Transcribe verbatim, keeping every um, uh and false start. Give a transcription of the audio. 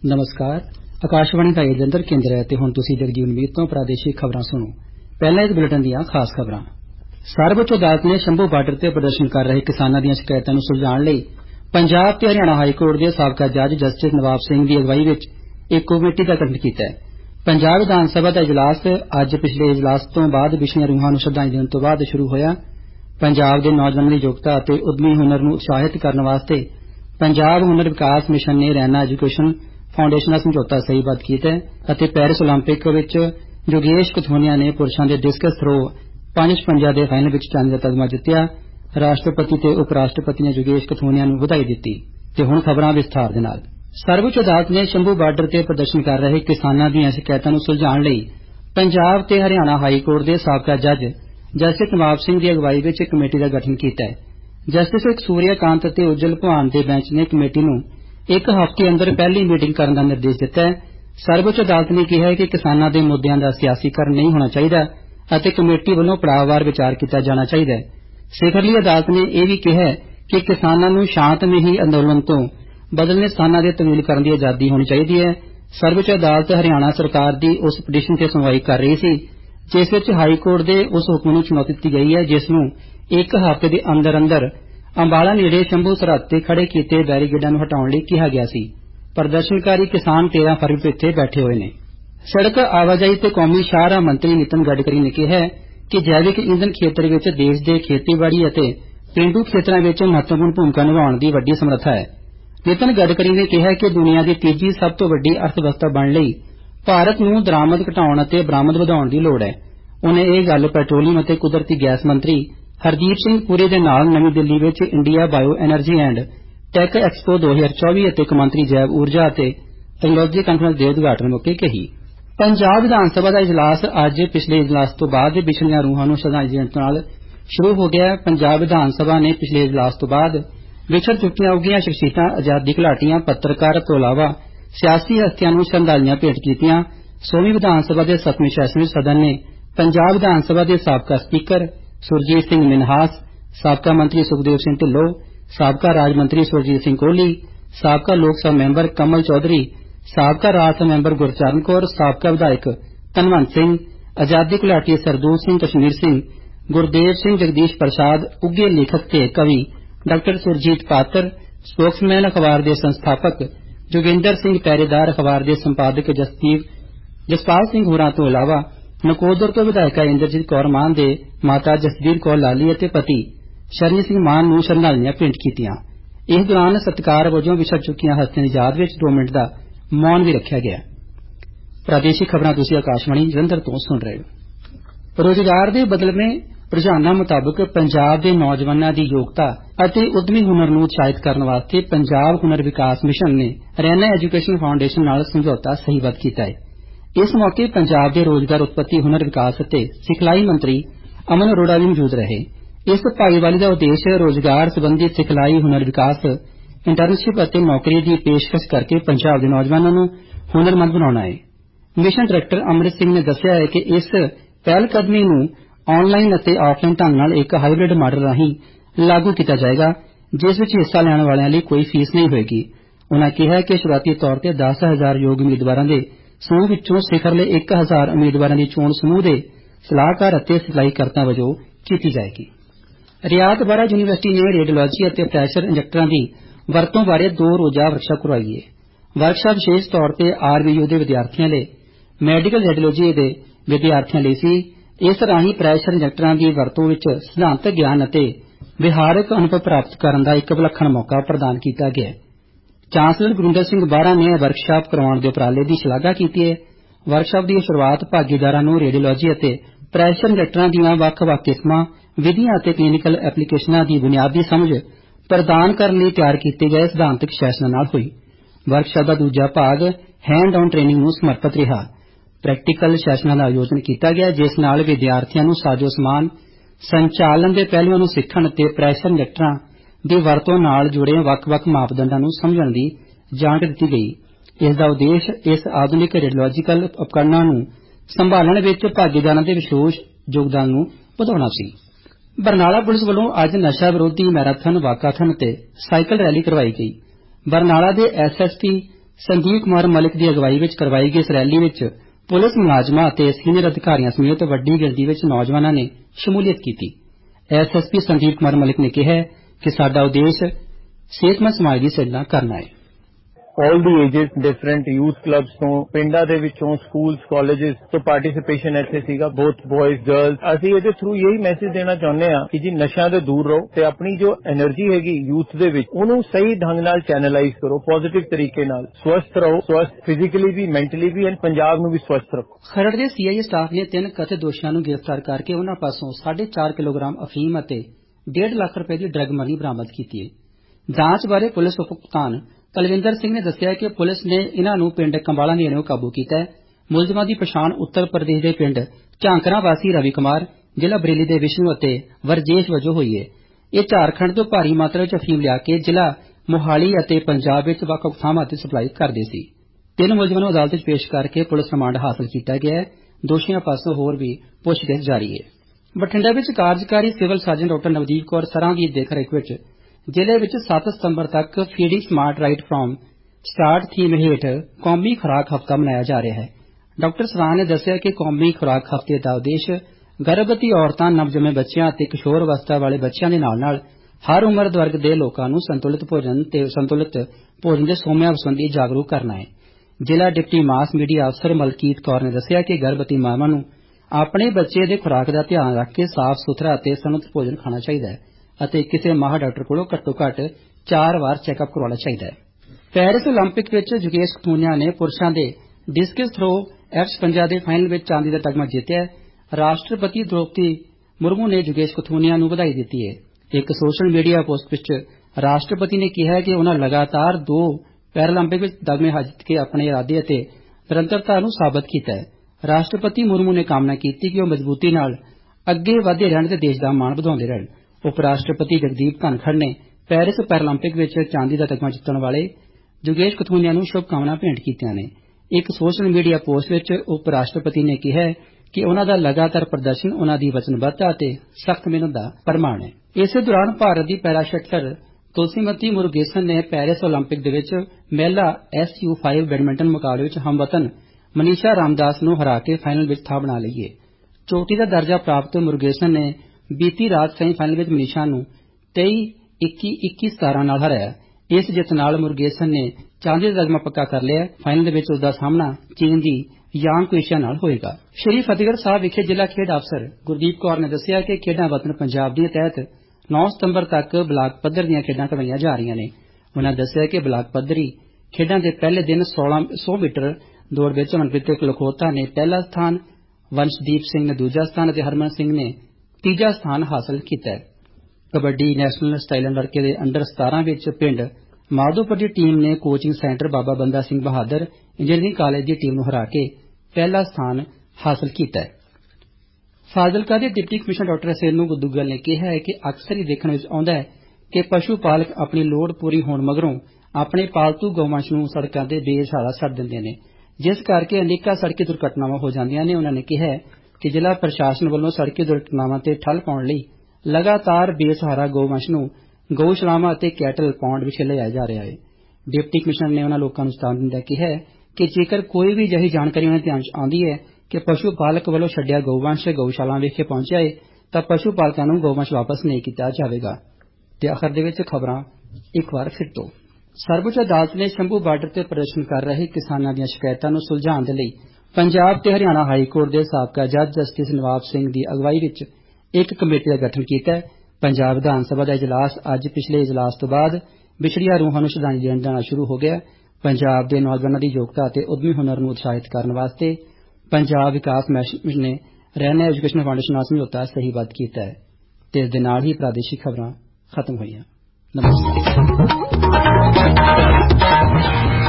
नमस्कार। आकाशवाणी का ये जलंधर केंद्र है ते हुण तुसीं जगजीवन मीर तो प्रादेशिक खबरां सुणो। पहला इस बुलेटिन दीआं खास खबरां। सर्वोच्च अदालत ने शंभू बार्डर ते प्रदर्शन कर रहे किसानां दीआं शिकायतां नूं सुलझाउण लई पंजाब ते हरियाणा हाईकोर्ट दे साबका जज जस्टिस नवाब सिंह दी अगवाई विच एक कमेटी दा गठन कीता है। पंजाब विधान सभा दा इजलास अज पिछले इजलास तो बाद विछड़ियां रूहां नूं श्रद्धांजलि देण तो बाद शुरू होया। पंजाब दे नौजवानां दी योग्यता अते उद्यमी हुनर नूं उत्साहित करन वास्ते पंजाब हुनर विकास मिशन ने रैना एजुकेशन फाउंडेशन नाल समझौता सहीबद्ध कीता है। पेरिस ओलंपिक विच योगेश कथोनिया ने पुरुषां दे डिस्कस थ्रो पंज पंजा दे फाइनल विच चांदी दा तगमा जित्तिया। राष्ट्रपति ते उप राष्ट्रपति ने योगेश कथोनिया नूं बधाई दित्ती। ते हुण खबरां विस्तार दे नाल। सर्वोच्च अदालत ने शंभू बार्डर ते प्रदर्शन कर रहे किसानां दीआं शिकायतां नूं सुलझाउण लई पंजाब ते हरियाणा हाईकोर्ट दे साबका जज जस्टिस नवाब सिंह दी अगवाई विच एक कमेटी दा गठन कीता है। जस्टिस सूर्यकांत ते उज्जवल भवान दे बैंच ने कमेटी नूं एक हफ्ते अंदर पहली मीटिंग करने का निर्देश दिता है। सर्वोच्च अदालत ने कहा है कि किसानों के मुद्दों का सियासीकरण नहीं होना चाहिए और कमेटी वालों पड़ाववार विचार किया जाना चाहिए। सिखरली अदालत ने यह भी कहा कि किसानों शांतमई अंदोलन तो बदलने स्थानों के तब्दील करने की आजादी होनी चाहिए है। सर्वोच्च अदालत हरियाणा सरकार की उस पटिशन से सुनवाई कर रही थी जिस विच हाईकोर्ट के उस हुक्म नूं चुनौती दी गई है जिसनूं एक हफ्ते के अंदर अंदर अंबाला नेड़े शंभू सरहद ते खड़े कीते बैरीगेडां नूं हटाउण लई कहा गया सी। प्रदर्शनकारी किसान तेरह फरवरी तो इत्थे बैठे हुए ने। सड़क आवाजाही ते कौमी शाहराह मंत्री नितिन गडकरी ने कहा है कि जैविक ईंधन खेतर विच देश के खेतीबाड़ी अते पेंडू खेतरां विच महत्वपूर्ण भूमिका निभाउण दी वड्डी समर्था है। नितिन गडकरी ने कहा कि दुनिया की तीजी सब तो वड्डी अर्थव्यवस्था बनने लई भारत नूं दरामद घटाउण अते बरामद वधाउण दी लोड़ है। उन्हें यह गल पेट्रोलियम अते कुदरती गैस मंत्री हरदीप सिंह पुरी दे नाल नवी दिल्ली विच India bio energy and tech expo दो हजार चौबीस अते कौमांतरी जैव ऊर्जा अते टैक्नोलॉजी कांफ्रेंस दे उद्घाटन मौके कही। पंजाब विधान सभा का इजलास अज पिछले इजलास तो बाद विछड़ियां रूहां नूं श्रद्धांजलि देण नाल शुरू हो गया। पंजाब विधान सभा ने पिछले इजलास तो बाद विछड़ चुकियां उगियां शख्सियतां आजादी घुलाटियां पत्रकार तो इलावा सियासी हस्तियां नूं श्रद्धांजलियां भेंट कीतियां। सोवीं विधान सभा के सतवें सैशन विच सदन ने पंजाब विधान सभा के साबका स्पीकर सुरजीत सिंह मिनहास, साबका मंत्री सुखदेव सिंह ढिल्लों, साबका राज मंत्री सुरजीत सिंह कोहली, साबका लोक सभा मैंबर कमल चौधरी, साबका राज सभा मैंबर गुरचरण कौर, साबका विधायक धनवंत सिंह, आजादी घुलाटी सरदूल सिंह कश्मीर सिंह, गुरदेव सिंह जगदीश प्रसाद, उगे लेखक ते कवि डॉक्टर सुरजीत पात्र, स्पोक्समैन अखबार के संस्थापक जोगिंदर सिंह पैरेदार, अखबार के संपादक जसपाल सिंह होरां तो इलावा नकोदर तो विधायिका इंद्रजीत कौर मान दे माता जसबीर कौर लाली अते पति शरनी सिंह मान नूं श्रद्धांजलियां भेंट कीतियां। इस दौरान सत्कार वजों विछड़ चुकियां हस्तियां दी याद विच दो मिनट का मौन भी रखा गया। प्रादेशिक खबरां तुसीं आकाशवाणी जलंधर तो सुन रहे हो। रोजगार के बदलवें रुझानां मुताबक पंजाब के नौजवानों की योग्यता अते उद्यमी हुनर नूं उत्साहित करने वास्ते पंजाब हुनर विकास मिशन ने रैना एजुकेशन फाउंडेशन नाल समझौता सहीबद्ध कीता है। इस मौके पंजाब के रोजगार उत्पत्ति हुनर विकास अते सिखलाई मंत्री अमन अरोड़ा भी मौजूद रहे। इस भाईवाली का उद्देश्य रोजगार संबंधी सिखलाई हुनर विकास इंटर्नशिप अते नौकरी की पेशकश करके पंजाब के नौजवानों को हुनरमंद बनाना है। मिशन डायरैक्टर अमृत सिंह ने दस्सिया है कि इस पहलकदमी नूं ऑनलाइन अते ऑफलाइन ढंग नाल एक हाईब्रिड मॉडल राहीं लागू किया जाएगा जिस विच हिस्सा लैण वालियां लई कोई फीस नहीं होएगी। उन्होंने कहा कि शुरुआती तौर पर दस हजार योग उम्मीदवारों के समूह विचों सिखरले एक हजार उम्मीदवारों की चोण समूह के सलाहकार अते सिखलाईकर्ता वजों की जाएगी। रियात बारा यूनीवर्सिटी ने रेडियोलॉजी अते प्रैशर इंजैक्टरां की वरतों बारे दो रोजा वर्कशाप करवाई है। वर्कशाप विशेष तौर पर आरबीयू के विद्यार्थियों लिए मैडिकल रेडियोलॉजी के विद्यार्थियों लिए सी। इस राही प्रैशर इंजैक्टरां की वरतों विच सिद्धांतक ज्ञान अते विहारक अनुभव प्राप्त करने का एक विलक्षण मौका प्रदान किया गया। चांसलर गुरिंदर सिंह बारा ने वर्कशाप करवाने के उपराले की शलाघा की है। वर्कशाप की शुरुआत भागीदारां नूं रेडियोलॉजी अते प्रैशर इंजैक्टरां दीआं वख-वख किस्मां विधियां अते क्लीनिकल एप्लीकेशनां की बुनियादी समझ प्रदान करने लई तैयार किए गए सिद्धांतक सैशनां नाल हुई। वर्कशाप का दूजा भाग हैंड ऑन ट्रेनिंग नूं समर्पित रहा। प्रैक्टिकल सैशनां का आयोजन किया गया जिस नाल विद्यार्थियों नूं साजो समान संचालन के पहलुआं नूं सीखण अते प्रैशर इंजैक्टरां दी वरतों नाल जुड़े वख-वख मापदंडां नूं समझण दी जानकारी दी गई। इसका उद्देश्य इस आधुनिक रेडियोलॉजिकल उपकरणां नूं संभालण विच भागीदारां दे विशेष योगदान नूं वधाउणा सी। बरनाला पुलिस वालों अज नशा विरोधी मैराथन वाकाथन ते साइकिल रैली करवाई गई। बरनाला के S S P Sandeep Kumar Malik की अगवाई विच करवाई गई इस रैली विच पुलिस मुलाजमां ते सीनियर अधिकारियों समेत वड्डी गिणती विच नौजवानों ने शमूलियत की। S S P Sandeep Kumar Malik ने कहा कि साडा उद्देश्य सेहतमंद समाज की सिरजना करना है। all the ages, different youth clubs ਤੋਂ ਪਿੰਡਾਂ ਦੇ ਵਿੱਚੋਂ ਸਕੂਲਸ ਕਾਲਜਸ ਤੋਂ ਪਾਰਟਿਸਿਪੇਸ਼ਨ ਇੱਥੇ ਸੀਗਾ both boys girls। ਅਸੀਂ ਇਹਦੇ ਥਰੂ ਇਹੀ ਮੈਸੇਜ ਦੇਣਾ ਚਾਹੁੰਦੇ ਹਾਂ ਕਿ ਜੀ ਨਸ਼ਿਆਂ ਤੋਂ ਦੂਰ ਰਹੋ ਤੇ ਆਪਣੀ ਜੋ એનર્ਜੀ ਹੈਗੀ ਯੂਥ ਦੇ ਵਿੱਚ ਉਹਨੂੰ ਸਹੀ ਢੰਗ ਨਾਲ ਚੈਨਲਾਈਜ਼ ਕਰੋ, ਪੋਜ਼ਿਟਿਵ ਤਰੀਕੇ ਨਾਲ ਸਵਸਥ ਰਹੋ, ਸਵਸਥ ਫਿਜ਼ੀਕਲੀ ਵੀ ਮੈਂਟਲੀ ਵੀ ਐਂਡ ਪੰਜਾਬ ਨੂੰ ਵੀ ਸਵਸਥ ਰੱਖੋ। ਖਰੜ ਦੇ ਸੀ ਆਈ ਏ ਸਟਾਫ ਨੇ ਤਿੰਨ ਕਥਿਤ ਦੋਸ਼ੀਆਂ ਨੂੰ ਗ੍ਰਿਫਤਾਰ ਕਰਕੇ ਉਹਨਾਂ ਪਾਸੋਂ ਸਾਢੇ ਚਾਰ ਕਿਲੋਗ੍ਰਾਮ ਅਫੀਮ ਅਤੇ ਡੇਢ ਲੱਖ ਰੁਪਏ ਦੀ ਡਰੱਗ ਮਨੀ ਬਰਾਮਦ ਕੀਤੀ ਹੈ। ਜਾਂਚ ਬਾਰੇ ਪੁਲਿਸ ਉਪ ਕਪਤਾਨ ਕੁਲਵਿੰਦਰ ਸਿੰਘ ਨੇ ਦੱਸਿਆ ਕਿ ਪੁਲਿਸ ਨੇ ਇਨ੍ਹਾਂ ਨੂੰ ਪਿੰਡ ਕੰਬਾਲਾ ਨੇੜਿਓਂ ਕਾਬੂ ਕੀਤਾ ਹੈ। ਮੁਲਜ਼ਮਾਂ ਦੀ ਪਛਾਣ ਉੱਤਰ ਪ੍ਰਦੇਸ਼ ਦੇ ਪਿੰਡ ਝਾਂਕਰਾਂ ਵਾਸੀ ਰਵੀ ਕੁਮਾਰ, ਜ਼ਿਲ੍ਹਾ ਬਰੇਲੀ ਦੇ ਵਿਸ਼ਨੂੰ ਅਤੇ ਵਰਜੇਸ਼ ਵਜੋਂ ਹੋਈ ਹੈ। ਇਹ ਝਾਰਖੰਡ ਤੋਂ ਭਾਰੀ ਮਾਤਰਾ ਵਿੱਚ ਅਫੀਮ ਲਿਆ ਕੇ ਜ਼ਿਲ੍ਹਾ ਮੋਹਾਲੀ ਅਤੇ ਪੰਜਾਬ ਵਿੱਚ ਵੱਖ ਵੱਖ ਥਾਵਾਂ ਤੇ ਸਪਲਾਈ ਕਰਦੇ ਸੀ। ਤਿੰਨ ਮੁਲਜ਼ਮਾਂ ਨੂੰ ਅਦਾਲਤ ਵਿੱਚ ਪੇਸ਼ ਕਰਕੇ ਪੁਲਿਸ ਰਿਮਾਂਡ ਹਾਸਲ ਕੀਤਾ ਗਿਆ ਹੈ। ਦੋਸ਼ੀਆਂ ਪਾਸੋਂ ਹੋਰ ਵੀ ਪੁੱਛਗਿੱਛ ਜਾਰੀ ਹੈ। ਬਠਿੰਡਾ ਵਿੱਚ ਕਾਰਜਕਾਰੀ civil surgeon doctor Navdeep Kaur Sran ਦੀ ਦੇਖਰੇਖ ਵਿੱਚ ਜ਼ਿਲ੍ਹੇ ਵਿੱਚ ਸੱਤ ਸਤੰਬਰ ਤੱਕ feeding smart right from start theme ਹੇਠ ਕੌਮੀ ਖੁਰਾਕ ਹਫ਼ਤਾ ਮਨਾਇਆ ਜਾ ਰਿਹਾ ਹੈ। ਡਾਕਟਰ ਸਰਾਂ ਨੇ ਦੱਸਿਆ ਕਿ ਕੌਮੀ ਖੁਰਾਕ ਹਫ਼ਤੇ ਦਾ ਉਦੇਸ਼ ਗਰਭਵਤੀ ਔਰਤਾਂ, ਨਵਜੰਮੇ ਬੱਚਿਆਂ ਅਤੇ ਕਿਸ਼ੋਰ ਅਵਸਥਾ ਵਾਲੇ ਬੱਚਿਆਂ ਦੇ ਨਾਲ ਨਾਲ ਹਰ ਉਮਰ ਵਰਗ ਦੇ ਲੋਕਾਂ ਨੂੰ ਸੰਤੁਲਿਤ ਭੋਜਨ ਤੇ ਸੰਤੁਲਿਤ ਭੋਜਨ ਦੇ ਸੋਮਿਆਂ ਸੰਬੰਧੀ ਜਾਗਰੂਕ ਕਰਨਾ ਹੈ। ਜ਼ਿਲ੍ਹਾ ਡਿਪਟੀ ਮਾਸ ਮੀਡੀਆ ਅਫਸਰ ਮਲਕੀਤ ਕੌਰ ਨੇ ਦੱਸਿਆ ਕਿ ਗਰਭਵਤੀ ਮਾਵਾਂ ਨੂੰ ਆਪਣੇ ਬੱਚੇ ਦੇ ਖੁਰਾਕ ਦਾ ਧਿਆਨ ਰੱਖ ਕੇ ਸਾਫ਼ ਸੁਥਰਾ ਅਤੇ ਸੰਤੁਲਿਤ ਭੋਜਨ ਖਾਣਾ ਚਾਹੀਦਾ ਹੈ ਅਤੇ ਕਿਸੇ ਮਾਹਰ ਡਾਕਟਰ ਕੋਲੋਂ ਘੱਟੋ ਘੱਟ ਚਾਰ ਵਾਰ ਚੈੱਕਅਪ ਕਰਵਾਉਣਾ ਚਾਹੀਦਾ ਹੈ। ਪੈਰਿਸ ਓਲੰਪਿਕ ਵਿੱਚ ਜੁਗੇਸ਼ ਕਥੂਨੀਆ ਨੇ ਪੁਰਸ਼ਾਂ ਦੇ ਡਿਸਕਸ ਥਰੋ ਐਫ ਛਪੰਜਾ ਦੇ ਫਾਈਨਲ ਵਿੱਚ ਚਾਂਦੀ ਦਾ ਤਗਮਾ ਜਿੱਤਿਆ। ਰਾਸ਼ਟਰਪਤੀ ਦ੍ਰੌਪਦੀ ਮੁਰਮੂ ਨੇ ਜੁਗੇਸ਼ ਕਥੂਨੀਆ ਨੂੰ ਵਧਾਈ ਦਿੱਤੀ ਹੈ। ਇੱਕ ਸੋਸ਼ਲ ਮੀਡੀਆ ਪੋਸਟ ਵਿੱਚ ਰਾਸ਼ਟਰਪਤੀ ਨੇ ਕਿਹਾ ਕਿ ਉਨ੍ਹਾਂ ਲਗਾਤਾਰ ਦੋ ਪੈਰਾਲੰਪਿਕ ਵਿੱਚ ਤਗਮੇ ਜਿੱਤ ਕੇ ਆਪਣੇ ਇਰਾਦੇ ਅਤੇ ਨਿਰੰਤਰਤਾ ਨੂੰ ਸਾਬਤ ਕੀਤਾ ਹੈ। ਰਾਸ਼ਟਰਪਤੀ ਮੁਰਮੂ ਨੇ ਕਾਮਨਾ ਕੀਤੀ ਕਿ ਉਹ ਮਜ਼ਬੂਤੀ ਨਾਲ ਅੱਗੇ ਵਧਦੇ ਰਹਿਣ ਤੇ ਦੇਸ਼ ਦਾ ਮਾਣ ਵਧਾਉਂਦੇ ਰਹਿਣ। ਉਪ ਰਾਸ਼ਟਰਪਤੀ ਜਗਦੀਪ ਧਨਖੜ ਨੇ ਪੈਰਿਸ ਪੈਰਾਲੰਪਿਕ ਵਿੱਚ ਚਾਂਦੀ ਦਾ ਤਗਮਾ ਜਿੱਤਣ ਵਾਲੇ ਜੁਗੇਸ਼ ਕਥੂਨੀਆ ਨੂੰ ਸ਼ੁਭ ਕਾਮਨਾ ਭੇਂਟ ਕੀਤੀਆਂ ਨੇ। ਇੱਕ ਸੋਸ਼ਲ ਮੀਡੀਆ ਪੋਸਟ ਵਿੱਚ ਉਪ ਰਾਸ਼ਟਰਪਤੀ ਨੇ ਕਿਹਾ ਕਿ ਉਨ੍ਹਾਂ ਦਾ ਲਗਾਤਾਰ ਪ੍ਰਦਰਸ਼ਨ ਉਨ੍ਹਾਂ ਦੀ ਵਚਨਬੱਧਤਾ ਅਤੇ ਸਖਤ ਮਿਹਨਤ ਦਾ ਪ੍ਰਮਾਣ ਹੈ। ਇਸੇ ਦੌਰਾਨ ਭਾਰਤ ਦੀ ਪੈਰਾ ਸ਼ਟਲਰ ਤੁਲਸੀਮਤੀ ਮੁਰੁਗੇਸਨ ਨੇ ਪੈਰਿਸ ਓਲੰਪਿਕ ਦੇ ਵਿੱਚ ਮਹਿਲਾ ਐਸ ਯੂ ਪੰਜ ਬੈਡਮਿੰਟਨ ਮੁਕਾਬਲੇ ਵਿੱਚ ਹਮਵਤਨ ਮਨੀਸ਼ਾ ਰਾਮਦਾਸ ਨੂੰ ਹਰਾ ਕੇ ਫਾਈਨਲ ਵਿੱਚ ਥਾਂ ਬਣਾ ਲਈ ਹੈ। ਚੋਟੀ ਦਾ ਦਰਜਾ ਪ੍ਰਾਪਤ ਮੁਰੁਗੇਸਨ ਨੇ ਬੀਤੀ ਰਾਤ ਸੈਮੀਫਾਈਨਲ ਵਿੱਚ ਮਨੀਸ਼ਾ ਨੂੰ ਤੇਈ ਇੱਕੀ ਇੱਕੀ ਸਤਾਰਾਂ ਨਾਲ ਹਰਾਇਆ। ਇਸ ਜਿੱਤ ਨਾਲ ਮੁਰੁਗੇਸਨ ਨੇ ਚਾਂਦੀ ਦਾ ਤਗਮਾ ਪੱਕਾ ਕਰ ਲਿਆ। ਫਾਈਨਲ ਦੇ ਵਿੱਚ ਉਸਦਾ ਸਾਹਮਣਾ ਚੀਨ ਦੀ ਯਾਂਗ ਕੁਇਸ਼ਾ ਨਾਲ ਹੋਏਗਾ। ਸ਼੍ਰੀ ਫਤਿਹਗੜ੍ਹ ਸਾਹਿਬ ਵਿਖੇ ਜ਼ਿਲ੍ਹਾ ਖੇਡ ਅਫਸਰ ਗੁਰਦੀਪ ਕੌਰ ਨੇ ਦੱਸਿਆ ਕਿ ਖੇਡਾਂ ਵਤਨ ਪੰਜਾਬ ਦੇ ਤਹਿਤ ਨੌ ਸਤੰਬਰ ਤੱਕ ਬਲਾਕ ਪੱਧਰ ਦੀਆਂ ਖੇਡਾਂ ਕਰਵਾਈਆਂ ਜਾ ਰਹੀਆਂ ਨੇ। ਉਨ੍ਹਾਂ ਦੱਸਿਆ ਕਿ ਬਲਾਕ ਪੱਧਰੀ ਖੇਡਾਂ ਦੇ ਪਹਿਲੇ ਦਿਨ ਸੋਲਾਂ ਸੌ ਮੀਟਰ ਦੌੜ ਵਿੱਚ ਮਨਪ੍ਰੀਤ ਲਖੋਤਾ ਨੇ ਪਹਿਲਾ ਸਥਾਨ, ਵੰਸ਼ਦੀਪ ਸਿੰਘ ਨੇ ਦੂਜਾ ਸਥਾਨ ਅਤੇ ਹਰਮਨ ਸਿੰਘ ਨੇ ਤੀਜਾ ਸਥਾਨ ਹਾਸਲ ਕੀਤਾ। ਕਬੱਡੀ ਨੈਸ਼ਨਲ ਸਟਾਈਲਨ ਲੜਕੇ ਦੇ ਅੰਡਰ ਸਤਾਰਾਂ ਵਿੱਚ ਪਿੰਡ ਮਾਧੋਪੁਰ ਦੀ ਟੀਮ ਨੇ coaching centre Baba Banda Singh Bahadur engineering college ਦੀ ਟੀਮ ਨੂੰ ਹਰਾ ਕੇ ਪਹਿਲਾ ਸਥਾਨ ਹਾਸਲ ਕੀਤਾ। ਫਾਜ਼ਿਲਕਾ ਦੇ deputy commissioner doctor Senu Duggal ਨੇ ਕਿਹਾ ਹੈ ਕਿ ਅਕਸਰ ਹੀ ਦੇਖਣ ਵਿੱਚ ਆਉਂਦਾ ਹੈ ਕਿ ਪਸ਼ੂ ਪਾਲਕ ਆਪਣੀ ਲੋੜ ਪੂਰੀ ਹੋਣ ਮਗਰੋਂ ਆਪਣੇ ਪਾਲਤੂ ਗਊਵੰਸ਼ ਨੂੰ ਸੜਕਾਂ ਤੇ ਬੇਸਹਾਰਾ ਛੱਡ ਦਿੰਦੇ ਨੇ, ਜਿਸ ਕਰਕੇ ਅਨੇਕਾਂ ਸੜਕੀ ਦੁਰਘਟਨਾਵਾਂ ਹੋ ਜਾਂਦੀਆਂ ਨੇ। ਉਨ੍ਹਾਂ ਨੇ ਕਿਹਾ ਕਿ ਜ਼ਿਲ੍ਹਾ ਪ੍ਰਸ਼ਾਸਨ ਵੱਲੋਂ ਸੜਕੀ ਦੁਰਘਟਨਾਵਾਂ ਤੇ ਠੱਲ ਪਾਉਣ ਲਈ ਲਗਾਤਾਰ ਬੇਸਹਾਰਾ ਗਊਵੰਸ਼ ਨੂੰ ਗਊਸ਼ਾਲਾਵਾਂ ਅਤੇ ਕੈਟਲ ਪੌਂਡ ਵਿੱਚ ਲਿਆਇਆ ਜਾ ਰਿਹਾ ਹੈ। ਡਿਪਟੀ ਕਮਿਸ਼ਨਰ ਨੇ ਉਨ੍ਹਾਂ ਲੋਕਾਂ ਨੂੰ ਚੇਤਾਵਨੀ ਦਿੰਦਿਆਂ ਕਿਹਾ ਕਿ ਜੇਕਰ ਕੋਈ ਵੀ ਅਜਿਹੀ ਜਾਣਕਾਰੀ ਉਨ੍ਹਾਂ ਦੇ ਧਿਆਨ 'ਚ ਆਉਂਦੀ ਹੈ ਕਿ ਪਸ਼ੂ ਪਾਲਕ ਵੱਲੋਂ ਛੱਡਿਆ ਗਊਵੰਸ਼ ਗਊਸ਼ਾਲਾ ਵਿਖੇ ਪਹੁੰਚਿਆ ਹੈ ਤਾਂ ਪਸ਼ੂ ਪਾਲਕਾਂ ਨੂੰ ਗਊਵੰਸ਼ ਵਾਪਸ ਨਹੀਂ ਕੀਤਾ ਜਾਵੇਗਾ। ਤੇ ਆਖਰ ਦੇ ਵਿੱਚ ਖਬਰਾਂ ਇੱਕ ਵਾਰ ਫਿਰ ਤੋਂ। ਸਰਵਉੱਚ ਅਦਾਲਤ ਨੇ ਸ਼ੰਭੂ ਬਾਰਡਰ ਤੇ ਪ੍ਰਦਰਸ਼ਨ ਕਰ ਰਹੇ ਕਿਸਾਨਾਂ ਦੀਆਂ ਸ਼ਿਕਾਇਤਾਂ ਨੂੰ ਸੁਲਝਾਉਣ ਦੇ ਲਈ ਪੰਜਾਬ ਤੇ ਹਰਿਆਣਾ ਹਾਈ ਕੋਰਟ ਦੇ ਸਾਬਕਾ ਜੱਜ ਜਸਟਿਸ ਨਵਾਬ ਸਿੰਘ ਦੀ ਅਗਵਾਈ ਵਿੱਚ ਇੱਕ ਕਮੇਟੀ ਦਾ ਗਠਨ ਕੀਤਾ ਹੈ। ਪੰਜਾਬ ਵਿਧਾਨ ਸਭਾ ਦਾ ਇਜਲਾਸ ਅੱਜ ਪਿਛਲੇ ਇਜਲਾਸ ਤੋਂ ਬਾਅਦ ਵਿਛੜੀਆਂ ਰੂਹਾਂ ਨੂੰ ਸ਼ਰਧਾਂਜਲੀ ਦੇਣ ਨਾਲ ਸ਼ੁਰੂ ਹੋ ਗਿਆ। ਪੰਜਾਬ ਦੇ ਨੌਜਵਾਨਾਂ ਦੀ ਯੋਗਤਾ ਅਤੇ ਉੱਦਮੀ ਹੁਨਰ ਨੂੰ ਉਤਸ਼ਾਹਿਤ ਕਰਨ ਵਾਸਤੇ ਪੰਜਾਬ ਵਿਕਾਸ ਮਿਸ਼ਨ ਨੇ ਰੈਨਾ ਐਜੂਕੇਸ਼ਨ ਫਾਊਂਡੇਸ਼ਨ ਨਾਲ ਸਮਝੌਤਾ ਸਹੀਬੱਧ ਕੀਤਾ ਹੈ। ਤੇ ਇਸ ਦੇ ਨਾਲ ਹੀ ਪ੍ਰਾਦੇਸ਼ਿਕ ਖਬਰਾਂ ਖਤਮ ਹੋਈਆਂ। ਨਮਸਕਾਰ।